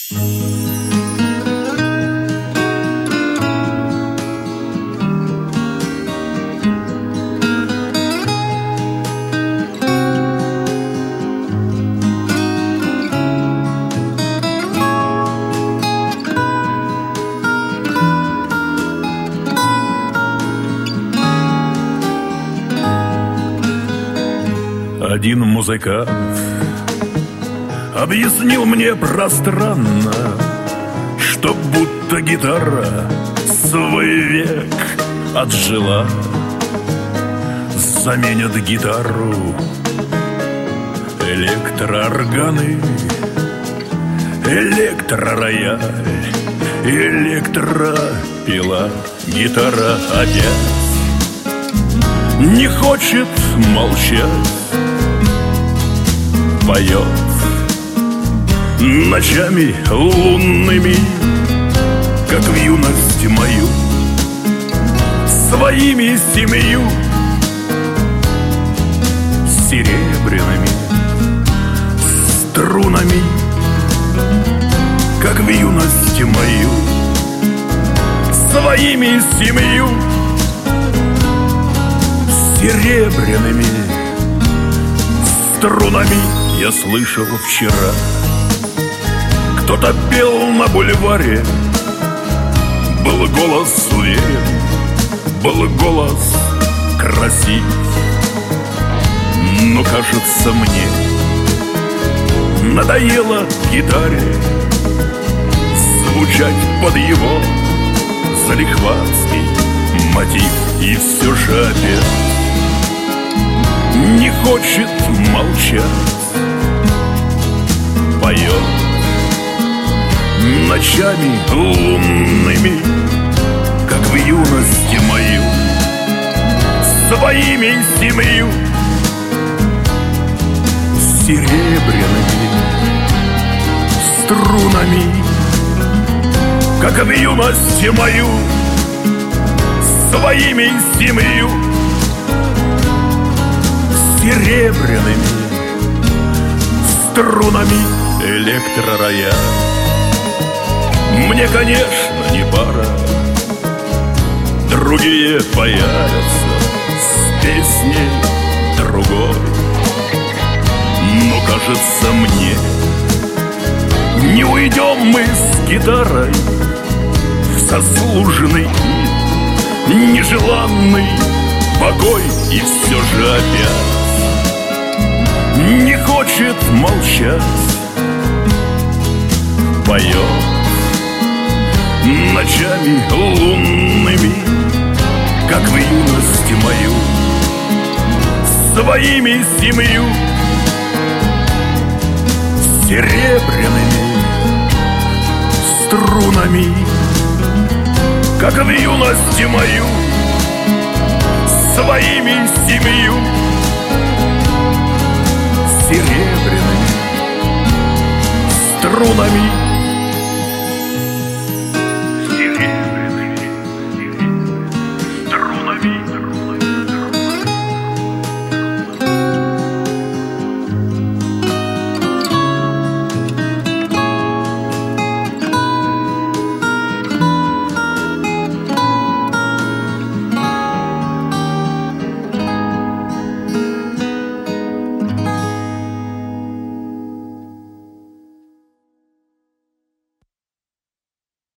Один музыкант объяснил мне пространно, что будто гитара свой век отжила. Заменят гитару электроорганы, электророяль, электропила. Гитара опять не хочет молчать, поет ночами лунными, как в юности мою, своими 7 серебряными струнами, как в юности мою, своими 7 серебряными струнами. Я слышал вчера, кто-то пел на бульваре. Был голос уверен, был голос красив, но, кажется, мне надоело гитаре звучать под его залихватский мотив. И все же опять не хочет молчать, поет ночами лунными, как в юности мою, своими 7 серебряными струнами, как в юности мою, своими 7 серебряными струнами. Электророяль мне, конечно, не пара, другие появятся с песней другой, но, кажется мне, не уйдем мы с гитарой в заслуженный и нежеланный покой. И все же опять не хочет молчать, поет ночами лунными, как в юности мою, своими 7 серебряными струнами, как в юности мою, своими 7 серебряными струнами.